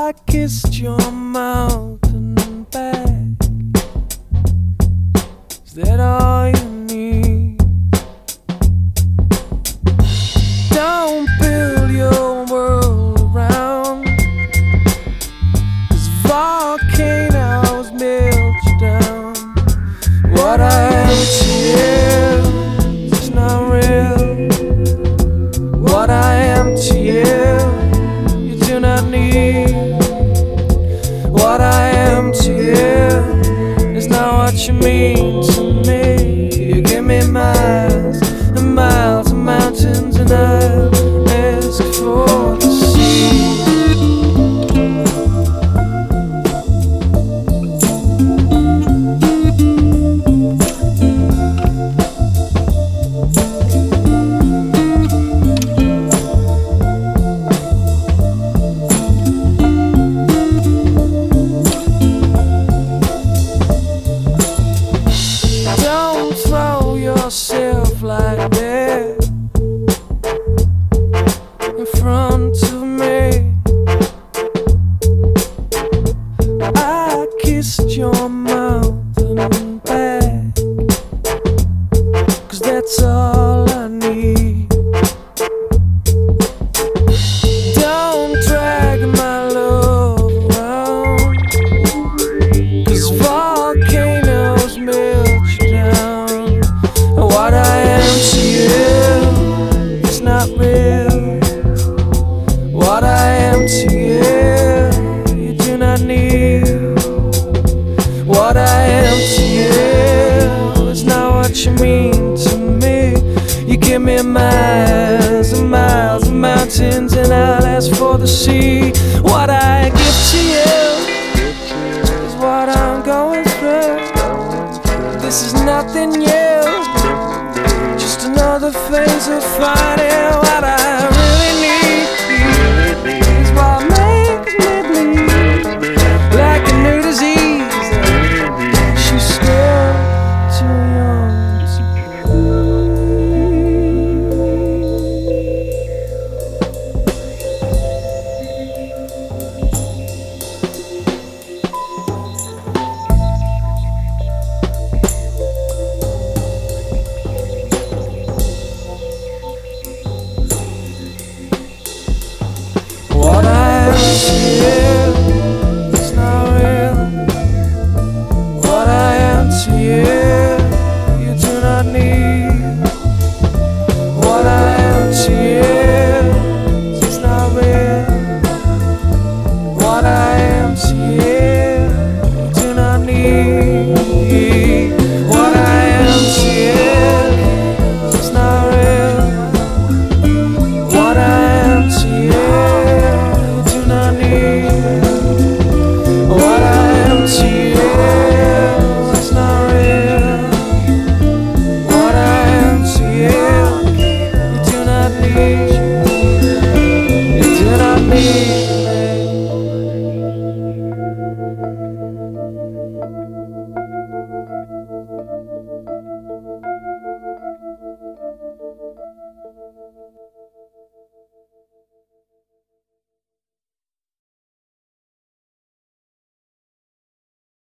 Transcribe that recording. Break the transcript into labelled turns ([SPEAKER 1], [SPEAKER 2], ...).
[SPEAKER 1] I kissed your mouth and back. Is that all you need? Don't build your world around, 'cause volcanoes melt you down. What I am to you is not real. What I am to you, you do not need. What I am to you is not what you mean to me. You give me miles and miles of mountains, and I ask for the sea. Don't throw yourself like that in front of me. I kissed your mouth and back, 'cause that's all I need. Don't drag my love around, 'cause volcanoes melt you down. What I am to you is not real. What I am to you, you do not need. What I am to you is not what you mean to me. You give me miles and miles of mountains, and I'll ask for the sea. What I give to you is what I'm going through. This is nothing new, just another phase of finding what I really need. Is what makes me bleed like a new disease. She's still too young to what I am to you.